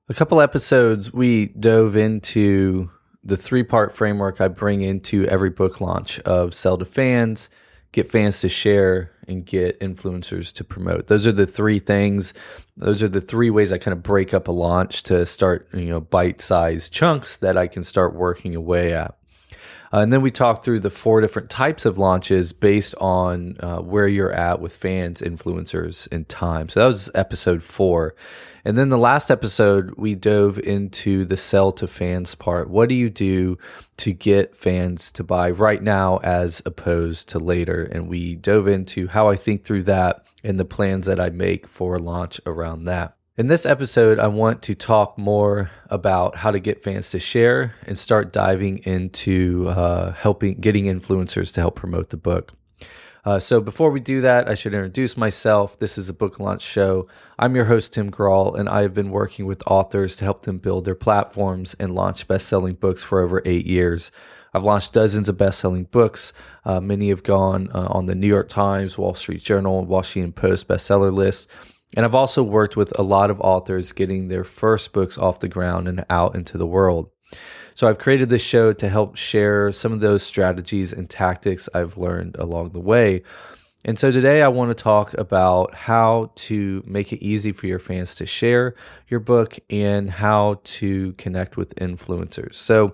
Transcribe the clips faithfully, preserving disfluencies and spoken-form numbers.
A couple episodes, we dove into the three-part framework I bring into every book launch of sell to fans, get fans to share, and get influencers to promote. Those are the three things. Those are the three ways I kind of break up a launch to start, you know, bite-sized chunks that I can start working away at. Uh, and then we talked through the four different types of launches based on uh, where you're at with fans, influencers, and time. So that was episode four. And then the last episode, we dove into the sell to fans part. What do you do to get fans to buy right now as opposed to later? And we dove into how I think through that and the plans that I make for a launch around that. In this episode, I want to talk more about how to get fans to share and start diving into uh, helping getting influencers to help promote the book. Uh, so before we do that, I should introduce myself. This is a book launch show. I'm your host, Tim Grahl, and I have been working with authors to help them build their platforms and launch best-selling books for over eight years. I've launched dozens of best-selling books. Uh, many have gone uh, on the New York Times, Wall Street Journal, Washington Post bestseller list. And I've also worked with a lot of authors getting their first books off the ground and out into the world. So I've created this show to help share some of those strategies and tactics I've learned along the way. And so today I want to talk about how to make it easy for your fans to share your book and how to connect with influencers. So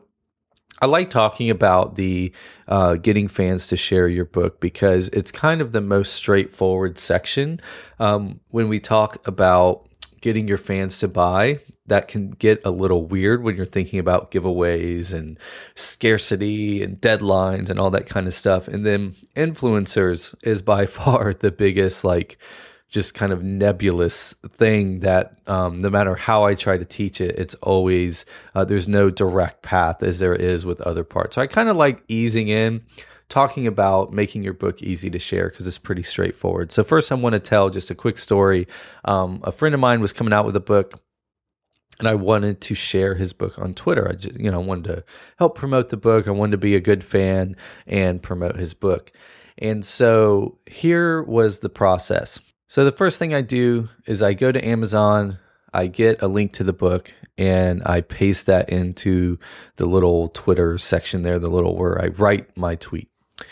I like talking about the uh, getting fans to share your book because it's kind of the most straightforward section. Um, when we talk about getting your fans to buy, that can get a little weird when you're thinking about giveaways and scarcity and deadlines and all that kind of stuff. And then influencers is by far the biggest, like, just kind of nebulous thing that um, no matter how I try to teach it, it's always, uh, there's no direct path as there is with other parts. So I kind of like easing in, talking about making your book easy to share because it's pretty straightforward. So first I want to tell just a quick story. Um, a friend of mine was coming out with a book and I wanted to share his book on Twitter. I just, you know, wanted to help promote the book. I wanted to be a good fan and promote his book. And so here was the process. So the first thing I do is I go to Amazon, I get a link to the book, and I paste that into the little Twitter section there, the little where I write my tweet.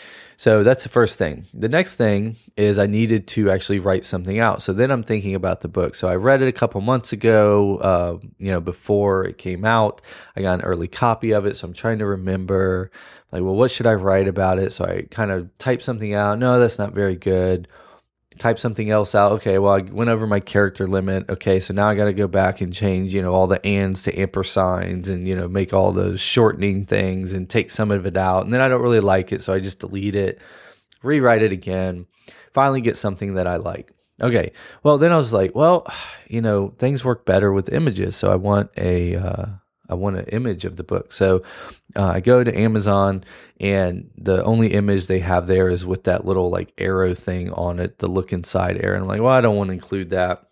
So that's the first thing. The next thing is I needed to actually write something out. So then I'm thinking about the book. So I read it a couple months ago, uh, you know, before it came out. I got an early copy of it. So I'm trying to remember, like, well, what should I write about it? So I kind of type something out. No, that's not very good. Type something else out. Okay, well, I went over my character limit. Okay, so now I got to go back and change, you know, all the ands to ampersigns and, you know, make all those shortening things and take some of it out. And then I don't really like it, so I just delete it, rewrite it again, finally get something that I like. Okay, well, then I was like, well, you know, things work better with images, so I want a... Uh, I want an image of the book. So uh, I go to Amazon and the only image they have there is with that little like arrow thing on it, the look inside arrow. And I'm like, well, I don't want to include that.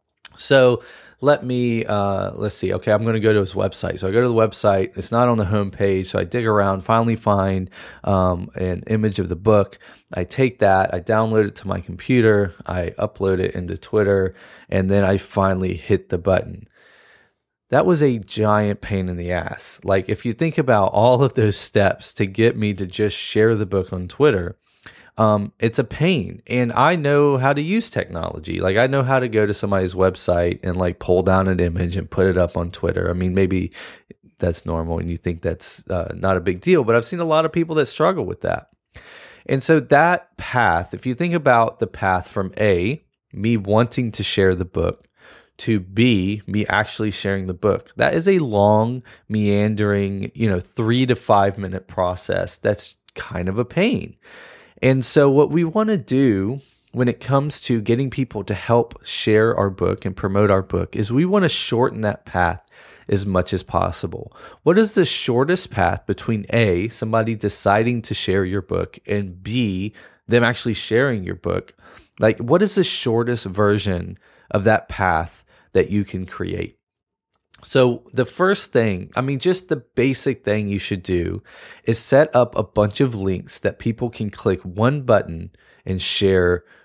So let me, uh, let's see. Okay, I'm going to go to his website. So I go to the website. It's not on the homepage. So I dig around, finally find um, an image of the book. I take that, I download it to my computer, I upload it into Twitter, and then I finally hit the button. That was a giant pain in the ass. Like, if you think about all of those steps to get me to just share the book on Twitter, um, it's a pain. And I know how to use technology. Like, I know how to go to somebody's website and like pull down an image and put it up on Twitter. I mean, maybe that's normal and you think that's uh, not a big deal, but I've seen a lot of people that struggle with that. And so that path, if you think about the path from A, me wanting to share the book, to B, me actually sharing the book. That is a long, meandering, you know, three to five minute process. That's kind of a pain. And so what we want to do when it comes to getting people to help share our book and promote our book is we want to shorten that path as much as possible. What is the shortest path between A, somebody deciding to share your book, and B, them actually sharing your book? Like, what is the shortest version of that path that you can create? So the first thing, I mean, just the basic thing you should do is set up a bunch of links that people can click one button and share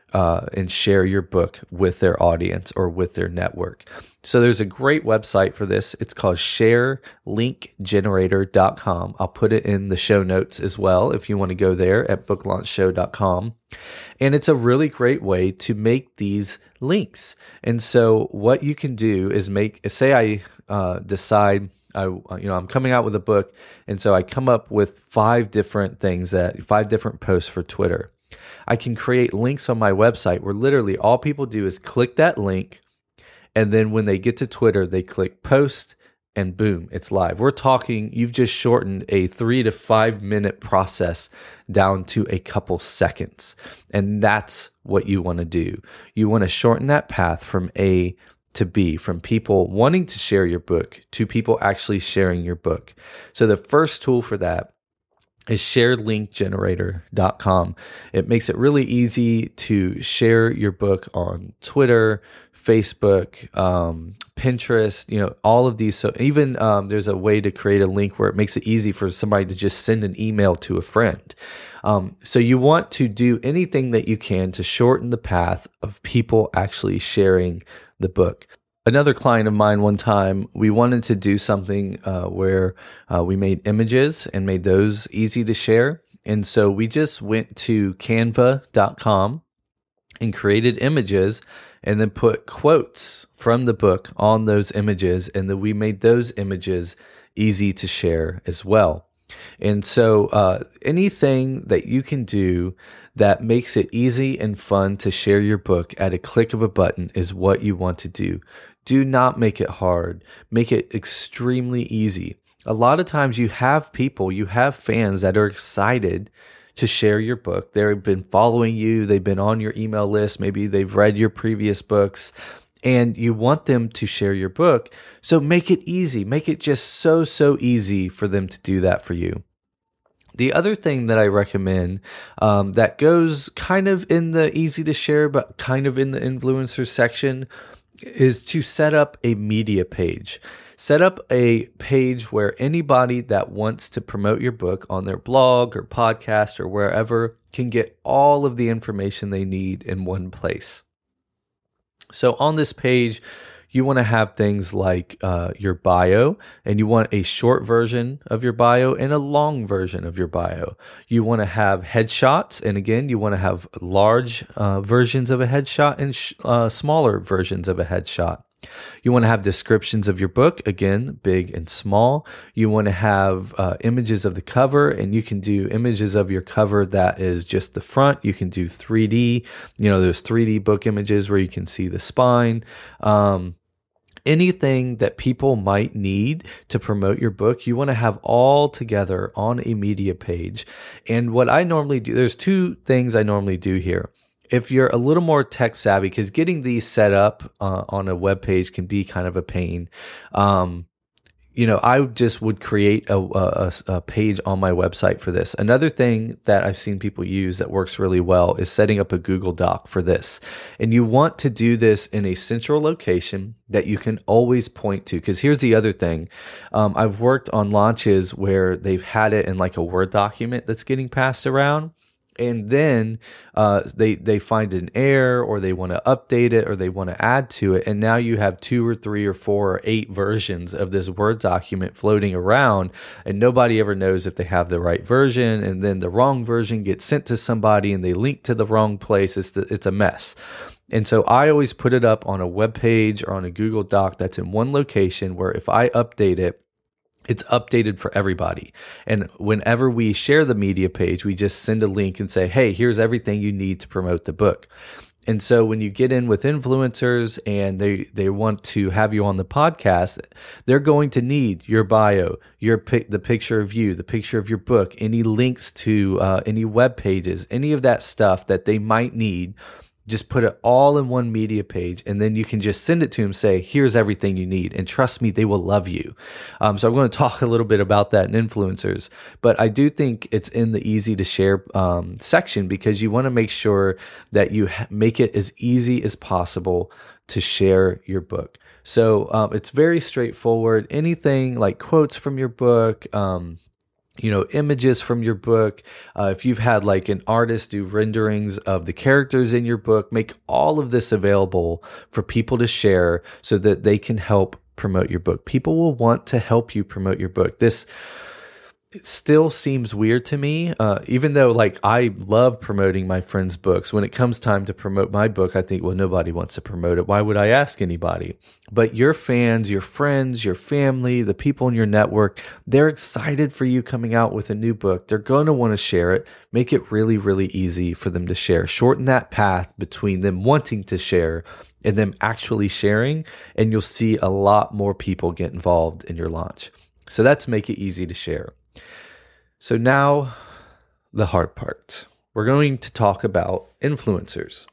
uh, and share your book with their audience or with their network. So there's a great website for this. It's called share link generator dot com. I'll put it in the show notes as well if you want to go there at book launch show dot com. And it's a really great way to make these links. And so what you can do is make, say I uh, decide, I, you know, I'm coming out with a book, and so I come up with five different things that, five different posts for Twitter. I can create links on my website where literally all people do is click that link, and then when they get to Twitter, they click post, and boom, it's live. We're talking, you've just shortened a three to five minute process down to a couple seconds. And that's what you want to do. You want to shorten that path from A to B, from people wanting to share your book to people actually sharing your book. So the first tool for that is share link generator dot com. It makes it really easy to share your book on Twitter, Facebook, um, Pinterest, you know, all of these. So even um, there's a way to create a link where it makes it easy for somebody to just send an email to a friend. Um, so you want to do anything that you can to shorten the path of people actually sharing the book. Another client of mine one time, we wanted to do something uh, where uh, we made images and made those easy to share. And so we just went to canva dot com and created images and then put quotes from the book on those images. And then we made those images easy to share as well. And so uh, anything that you can do that makes it easy and fun to share your book at a click of a button is what you want to do. Do not make it hard. Make it extremely easy. A lot of times you have people, you have fans that are excited to share your book. They've been following you. They've been on your email list. Maybe they've read your previous books, and you want them to share your book. So make it easy. Make it just so, so easy for them to do that for you. The other thing that I recommend um, that goes kind of in the easy to share, but kind of in the influencer section, is to set up a media page. Set up a page where anybody that wants to promote your book on their blog or podcast or wherever can get all of the information they need in one place. So on this page, you want to have things like uh, your bio, and you want a short version of your bio and a long version of your bio. You want to have headshots, and again, you want to have large uh, versions of a headshot and sh- uh, smaller versions of a headshot. You want to have descriptions of your book, again, big and small. You want to have uh, images of the cover, and you can do images of your cover that is just the front. You can do three D. You know, there's three D book images where you can see the spine. Um, anything that people might need to promote your book, you want to have all together on a media page. And what I normally do, there's two things I normally do here. If you're a little more tech savvy, because getting these set up uh, on a web page can be kind of a pain. Um, you know, I just would create a, a, a page on my website for this. Another thing that I've seen people use that works really well is setting up a Google Doc for this. And you want to do this in a central location that you can always point to. Because here's the other thing. Um, I've worked on launches where they've had it in like a Word document that's getting passed around. And then uh, they they find an error, or they want to update it, or they want to add to it. And now you have two or three or four or eight versions of this Word document floating around, and nobody ever knows if they have the right version. And then the wrong version gets sent to somebody, and they link to the wrong place. It's the, it's a mess. And so I always put it up on a web page or on a Google Doc that's in one location where if I update it, it's updated for everybody. And whenever we share the media page, we just send a link and say, hey, here's everything you need to promote the book. And so when you get in with influencers and they, they want to have you on the podcast, they're going to need your bio, your pic, the picture of you, the picture of your book, any links to uh, any web pages, any of that stuff that they might need. Just put it all in one media page, and then you can just send it to them, say, here's everything you need. And trust me, they will love you. Um, so I'm going to talk a little bit about that in influencers. But I do think it's in the easy to share um, section, because you want to make sure that you ha- make it as easy as possible to share your book. So um, it's very straightforward. Anything like quotes from your book, um, you know, images from your book. Uh, if you've had like an artist do renderings of the characters in your book, make all of this available for people to share so that they can help promote your book. People will want to help you promote your book. This it still seems weird to me, uh, even though like I love promoting my friends' books. When it comes time to promote my book, I think, well, nobody wants to promote it. Why would I ask anybody? But your fans, your friends, your family, the people in your network, they're excited for you coming out with a new book. They're going to want to share it. Make it really, really easy for them to share. Shorten that path between them wanting to share and them actually sharing, and you'll see a lot more people get involved in your launch. So that's make it easy to share. So now the hard part. We're going to talk about influencers.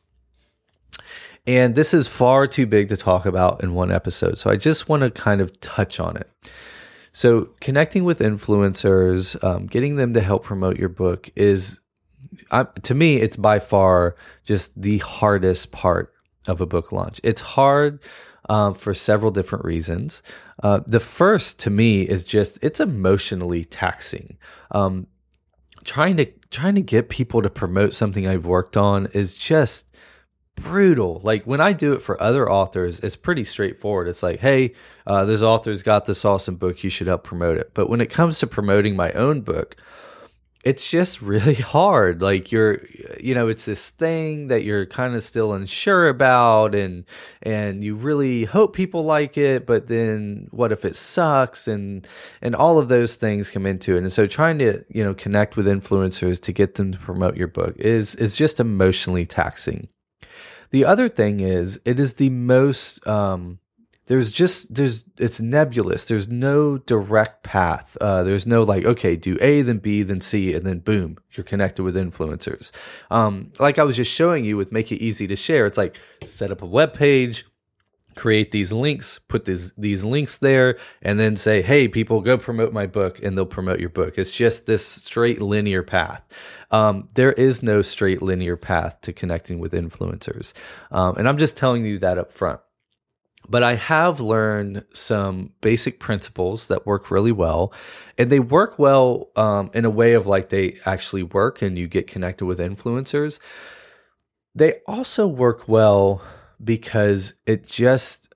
And this is far too big to talk about in one episode. So I just want to kind of touch on it. So connecting with influencers, um, getting them to help promote your book is, uh, to me, it's by far just the hardest part of a book launch. It's hard um, for several different reasons. Uh, the first, to me, is just it's emotionally taxing. Um, trying to trying to get people to promote something I've worked on is just brutal. Like when I do it for other authors, it's pretty straightforward. It's like, hey, uh, this author's got this awesome book, you should help promote it. But when it comes to promoting my own book, it's just really hard. Like you're, you know, it's this thing that you're kind of still unsure about, and and you really hope people like it, but then what if it sucks? And and all of those things come into it. And so trying to, you know, connect with influencers to get them to promote your book is is just emotionally taxing. The other thing is it is the most um There's just, there's, it's nebulous. There's no direct path. Uh, there's no like, okay, do A, then B, then C, and then boom, you're connected with influencers. Um, like I was just showing you with Make It Easy to Share. It's like set up a web page, create these links, put these, these links there, and then say, hey, people, go promote my book, and they'll promote your book. It's just this straight linear path. Um, there is no straight linear path to connecting with influencers. Um, and I'm just telling you that up front. But I have learned some basic principles that work really well, and they work well um, in a way of like they actually work and you get connected with influencers. They also work well because it just,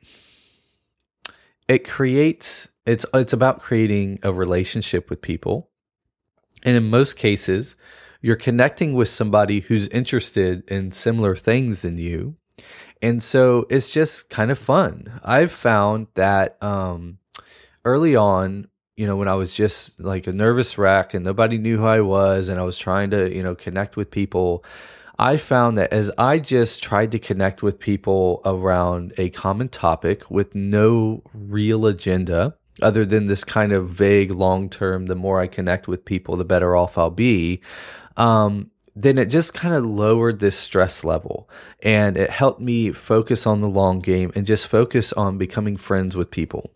it creates, it's, it's about creating a relationship with people. And in most cases, you're connecting with somebody who's interested in similar things than you. And so it's just kind of fun. I've found that um, early on, you know, when I was just like a nervous wreck and nobody knew who I was and I was trying to, you know, connect with people, I found that as I just tried to connect with people around a common topic with no real agenda, other than this kind of vague long-term, the more I connect with people, the better off I'll be, um, then it just kind of lowered this stress level, and it helped me focus on the long game and just focus on becoming friends with people.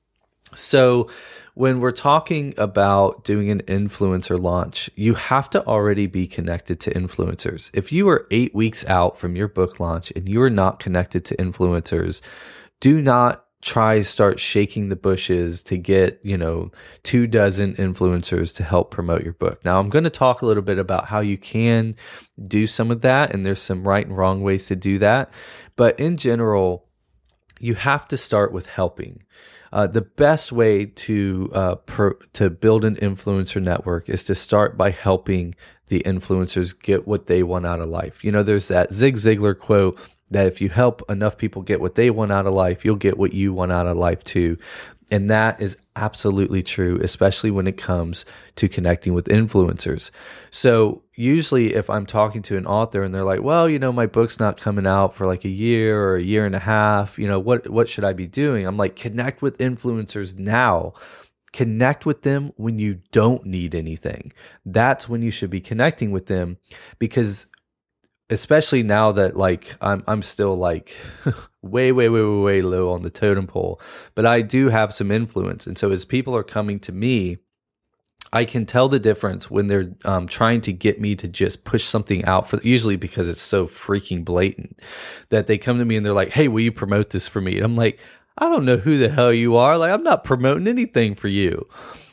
So when we're talking about doing an influencer launch, you have to already be connected to influencers. If you are eight weeks out from your book launch and you are not connected to influencers, do not try start shaking the bushes to get, you know, two dozen influencers to help promote your book. Now, I'm going to talk a little bit about how you can do some of that, and there's some right and wrong ways to do that. But in general, you have to start with helping. Uh, the best way to uh, per, to build an influencer network is to start by helping the influencers get what they want out of life. You know, there's that Zig Ziglar quote that if you help enough people get what they want out of life, you'll get what you want out of life too. And that is absolutely true, especially when it comes to connecting with influencers. So usually if I'm talking to an author and they're like, well, you know, my book's not coming out for like a year or a year and a half, you know, what, what should I be doing? I'm like, connect with influencers now. Connect with them when you don't need anything. That's when you should be connecting with them, because especially now that like I'm I'm still like way, way, way, way, way low on the totem pole, but I do have some influence. And so as people are coming to me, I can tell the difference when they're um, trying to get me to just push something out for, usually because it's so freaking blatant, that they come to me and they're like, hey, will you promote this for me? And I'm like, I don't know who the hell you are. Like, I'm not promoting anything for you.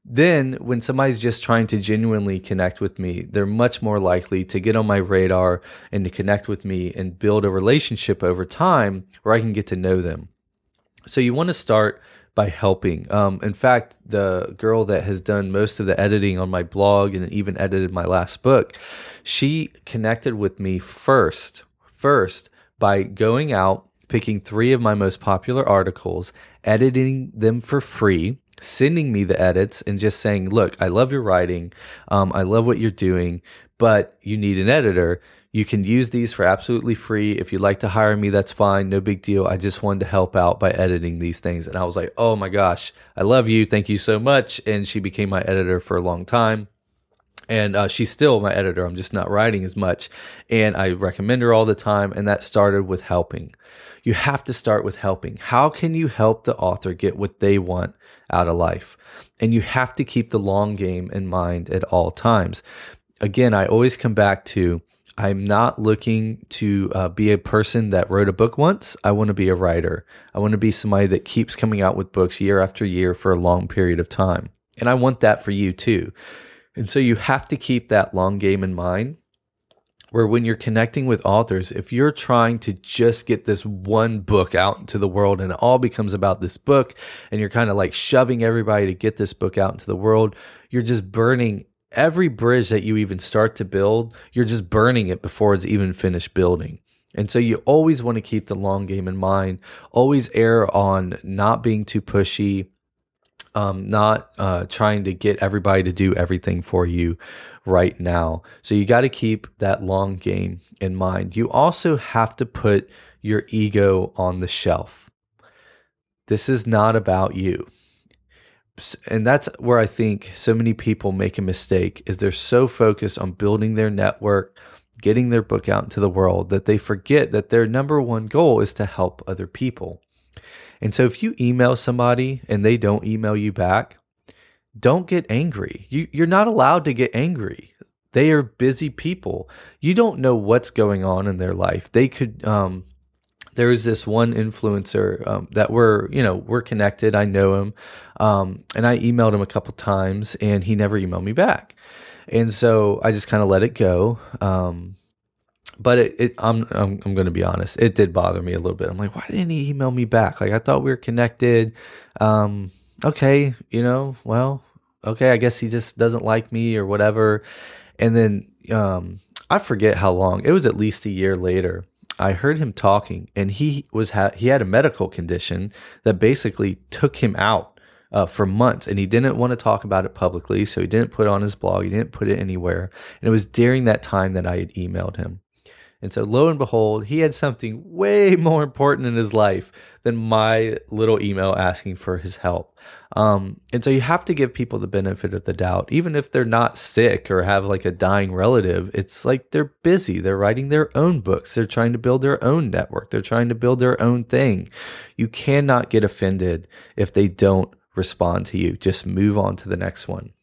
Then when somebody's just trying to genuinely connect with me, they're much more likely to get on my radar and to connect with me and build a relationship over time where I can get to know them. So you want to start by helping. Um, in fact, the girl that has done most of the editing on my blog and even edited my last book, she connected with me first, first by going out, picking three of my most popular articles, editing them for free, sending me the edits, and just saying, look, I love your writing. Um, I love what you're doing, but you need an editor. You can use these for absolutely free. If you'd like to hire me, that's fine. No big deal. I just wanted to help out by editing these things. And I was like, oh my gosh, I love you. Thank you so much. And she became my editor for a long time. And uh, she's still my editor. I'm just not writing as much. And I recommend her all the time. And that started with helping. You have to start with helping. How can you help the author get what they want out of life? And you have to keep the long game in mind at all times. Again, I always come back to, I'm not looking to uh, be a person that wrote a book once. I want to be a writer. I want to be somebody that keeps coming out with books year after year for a long period of time. And I want that for you too. And so you have to keep that long game in mind, where when you're connecting with authors, if you're trying to just get this one book out into the world and it all becomes about this book, and you're kind of like shoving everybody to get this book out into the world, you're just burning every bridge that you even start to build. You're just burning it before it's even finished building. And so you always want to keep the long game in mind, always err on not being too pushy, Um, not uh, trying to get everybody to do everything for you right now. So you got to keep that long game in mind. You also have to put your ego on the shelf. This is not about you. And that's where I think so many people make a mistake, is they're so focused on building their network, getting their book out into the world, that they forget that their number one goal is to help other people. And so if you email somebody and they don't email you back, don't get angry. You, you're not allowed to get angry. They are busy people. You don't know what's going on in their life. They could, um, there is this one influencer um, that we're, you know, we're connected. I know him. Um, and I emailed him a couple times and he never emailed me back. And so I just kind of let it go. Um, But it, it I'm I'm, I'm going to be honest. It did bother me a little bit. I'm like, why didn't he email me back? Like, I thought we were connected. Um, okay, you know, well, okay, I guess he just doesn't like me or whatever. And then um, I forget how long. It was at least a year later. I heard him talking, and he was ha- he had a medical condition that basically took him out uh, for months, and he didn't want to talk about it publicly, so he didn't put it on his blog. He didn't put it anywhere. And it was during that time that I had emailed him. And so lo and behold, he had something way more important in his life than my little email asking for his help. Um, and so you have to give people the benefit of the doubt, even if they're not sick or have like a dying relative. It's like they're busy. They're writing their own books. They're trying to build their own network. They're trying to build their own thing. You cannot get offended if they don't respond to you. Just move on to the next one.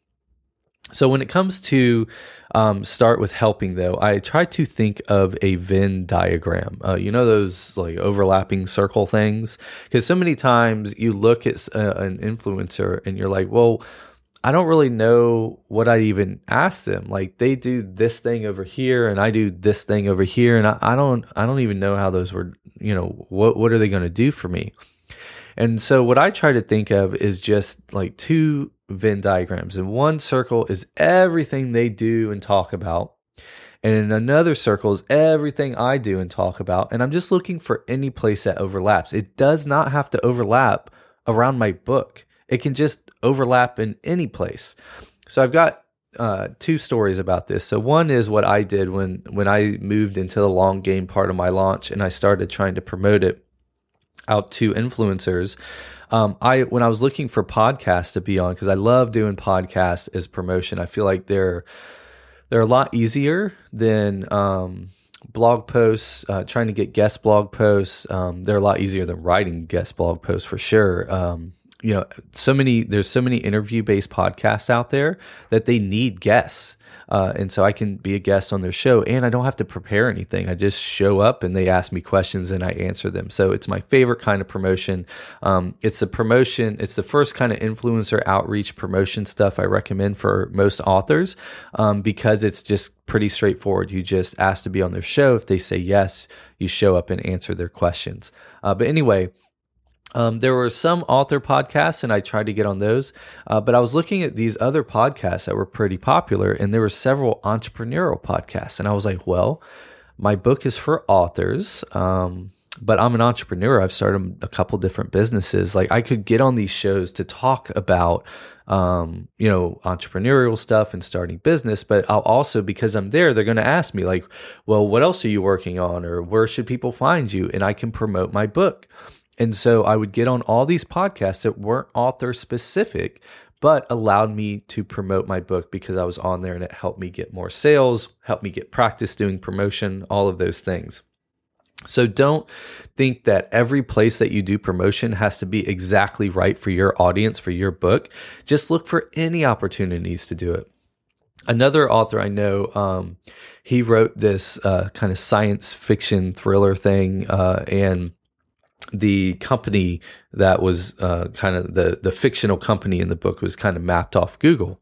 So when it comes to um, start with helping, though, I try to think of a Venn diagram. Uh, you know those like overlapping circle things? Because so many times you look at uh, an influencer and you're like, well, I don't really know what I even ask them. Like, they do this thing over here and I do this thing over here, and I, I don't I don't even know how those were, you know, what what are they going to do for me? And so what I try to think of is just like two Venn diagrams. And one circle is everything they do and talk about. And in another circle is everything I do and talk about. And I'm just looking for any place that overlaps. It does not have to overlap around my book. It can just overlap in any place. So I've got uh, two stories about this. So one is what I did when, when I moved into the long game part of my launch and I started trying to promote it out to influencers. Um, I when I was looking for podcasts to be on, because I love doing podcasts as promotion. I feel like they're they're a lot easier than um, blog posts. Uh, trying to get guest blog posts, um, they're a lot easier than writing guest blog posts for sure. Um, you know, so many, there's so many interview based podcasts out there that they need guests. Uh, and so I can be a guest on their show and I don't have to prepare anything. I just show up and they ask me questions and I answer them. So it's my favorite kind of promotion. Um, it's the promotion. It's the first kind of influencer outreach promotion stuff I recommend for most authors, um, because it's just pretty straightforward. You just ask to be on their show. If they say yes, you show up and answer their questions. Uh, but anyway, Um, there were some author podcasts, and I tried to get on those. Uh, but I was looking at these other podcasts that were pretty popular, and there were several entrepreneurial podcasts. And I was like, well, my book is for authors, um, but I'm an entrepreneur. I've started a couple different businesses. Like I could get on these shows to talk about, um, you know, entrepreneurial stuff and starting business. But I'll also, because I'm there, they're going to ask me like, well, what else are you working on, or where should people find you? And I can promote my book. And so I would get on all these podcasts that weren't author specific, but allowed me to promote my book because I was on there and it helped me get more sales, helped me get practice doing promotion, all of those things. So don't think that every place that you do promotion has to be exactly right for your audience, for your book. Just look for any opportunities to do it. Another author I know, um, he wrote this uh, kind of science fiction thriller thing, uh, and the company that was uh, kind of the, the fictional company in the book was kind of mapped off Google.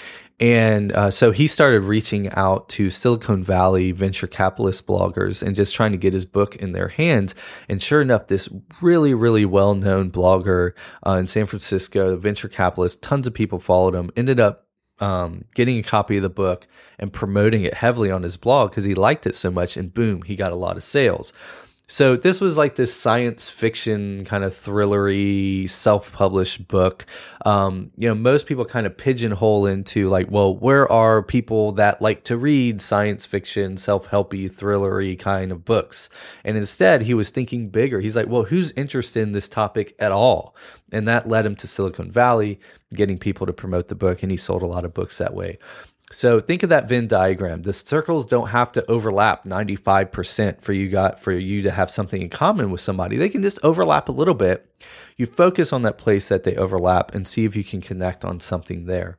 And uh, so he started reaching out to Silicon Valley venture capitalist bloggers and just trying to get his book in their hands. And sure enough, this really, really well-known blogger uh, in San Francisco, venture capitalist, tons of people followed him, ended up um, getting a copy of the book and promoting it heavily on his blog because he liked it so much. And boom, he got a lot of sales. So this was like this science fiction kind of thrillery self-published book. Um, you know, most people kind of pigeonhole into like, well, where are people that like to read science fiction, self-helpy, thrillery kind of books? And instead, he was thinking bigger. He's like, well, who's interested in this topic at all? And that led him to Silicon Valley, getting people to promote the book, and he sold a lot of books that way. So think of that Venn diagram. The circles don't have to overlap ninety-five percent for you got for you to have something in common with somebody. They can just overlap a little bit. You focus on that place that they overlap and see if you can connect on something there.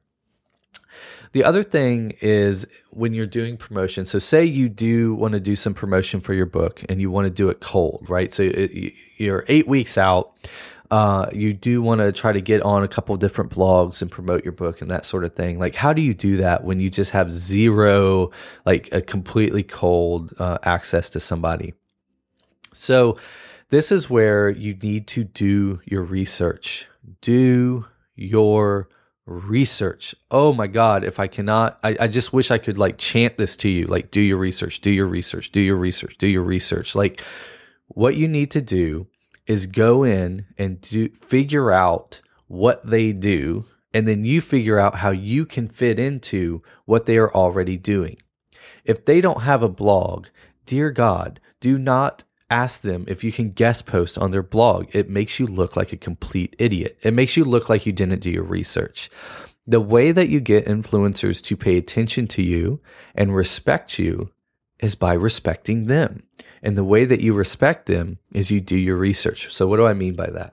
The other thing is when you're doing promotion. So say you do want to do some promotion for your book and you want to do it cold, right? So it, you're eight weeks out. Uh, you do want to try to get on a couple of different blogs and promote your book and that sort of thing. Like, how do you do that when you just have zero, like a completely cold uh, access to somebody? So this is where you need to do your research. Do your research. Oh my God, if I cannot, I, I just wish I could like chant this to you, like do your research, do your research, do your research, do your research. Like what you need to do is go in and do figure out what they do, and then you figure out how you can fit into what they are already doing. If they don't have a blog, dear God, do not ask them if you can guest post on their blog. It makes you look like a complete idiot. It makes you look like you didn't do your research. The way that you get influencers to pay attention to you and respect you is by respecting them. And the way that you respect them is you do your research. So what do I mean by that?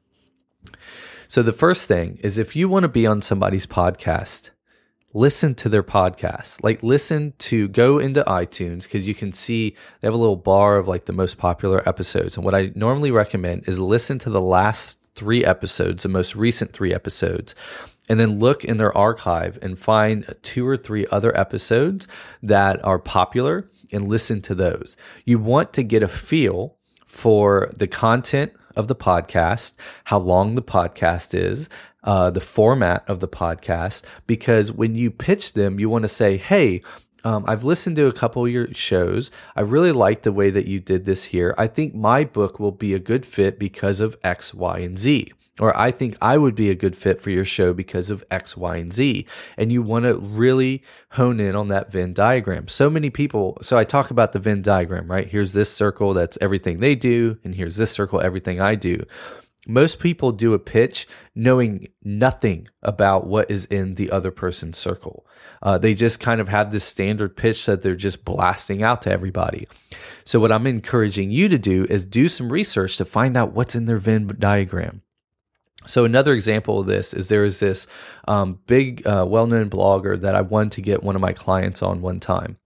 So the first thing is if you want to be on somebody's podcast, listen to their podcast. Like listen to, go into iTunes because you can see they have a little bar of like the most popular episodes. And what I normally recommend is listen to the last three episodes, the most recent three episodes, and then look in their archive and find two or three other episodes that are popular and listen to those. You want to get a feel for the content of the podcast, how long the podcast is, uh, the format of the podcast, because when you pitch them, you want to say, hey, Um, I've listened to a couple of your shows. I really like the way that you did this here. I think my book will be a good fit because of X, Y, and Z. Or I think I would be a good fit for your show because of X, Y, and Z. And you want to really hone in on that Venn diagram. So many people, so I talk about the Venn diagram, right? Here's this circle, that's everything they do. And here's this circle, everything I do. Most people do a pitch knowing nothing about what is in the other person's circle. Uh, they just kind of have this standard pitch that they're just blasting out to everybody. So what I'm encouraging you to do is do some research to find out what's in their Venn diagram. So another example of this is there is this um, big, uh, well-known blogger that I wanted to get one of my clients on one time.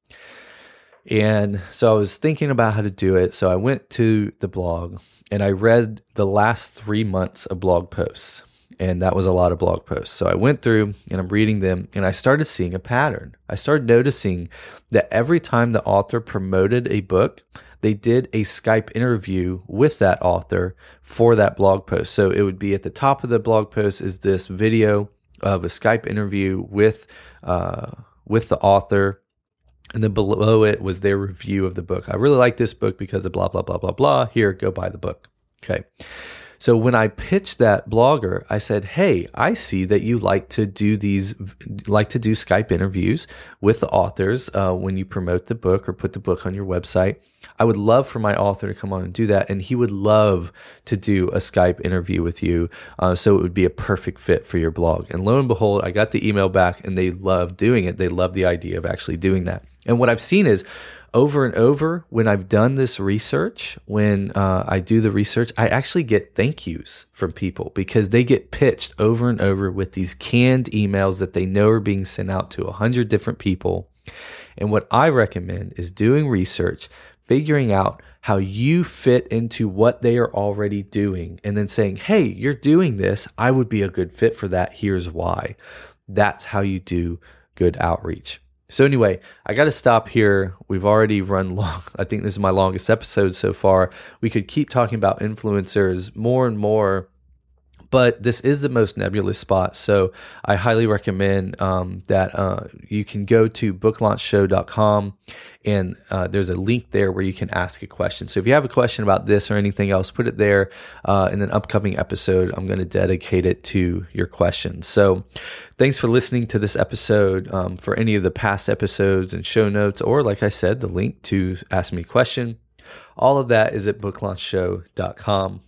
And so I was thinking about how to do it. So I went to the blog and I read the last three months of blog posts. And that was a lot of blog posts. So I went through and I'm reading them and I started seeing a pattern. I started noticing that every time the author promoted a book, they did a Skype interview with that author for that blog post. So it would be at the top of the blog post is this video of a Skype interview with uh, with the author. And then below it was their review of the book. I really like this book because of blah, blah, blah, blah, blah. Here, go buy the book. Okay. So when I pitched that blogger, I said, hey, I see that you like to do these, like to do Skype interviews with the authors uh, when you promote the book or put the book on your website. I would love for my author to come on and do that. And he would love to do a Skype interview with you. Uh, so it would be a perfect fit for your blog. And lo and behold, I got the email back and they love doing it. They love the idea of actually doing that. And what I've seen is over and over when I've done this research, when uh, I do the research, I actually get thank yous from people because they get pitched over and over with these canned emails that they know are being sent out to a hundred different people. And what I recommend is doing research, figuring out how you fit into what they are already doing, and then saying, hey, you're doing this. I would be a good fit for that. Here's why. That's how you do good outreach. So anyway, I got to stop here. We've already run long. I think this is my longest episode so far. We could keep talking about influencers more and more, but this is the most nebulous spot. So I highly recommend um, that uh, you can go to book launch show dot com and uh, there's a link there where you can ask a question. So if you have a question about this or anything else, put it there. Uh, in an upcoming episode, I'm going to dedicate it to your questions. So thanks for listening to this episode. Um, for any of the past episodes and show notes, or like I said, the link to ask me a question, all of that is at book launch show dot com.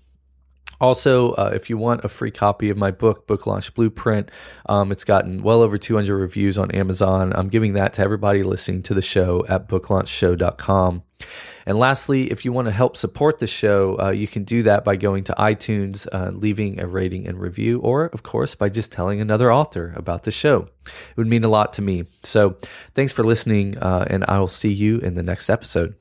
Also, uh, if you want a free copy of my book, Book Launch Blueprint, um, it's gotten well over two hundred reviews on Amazon. I'm giving that to everybody listening to the show at book launch show dot com. And lastly, if you want to help support the show, uh, you can do that by going to iTunes, uh, leaving a rating and review, or, of course, by just telling another author about the show. It would mean a lot to me. So thanks for listening, uh, and I will see you in the next episode.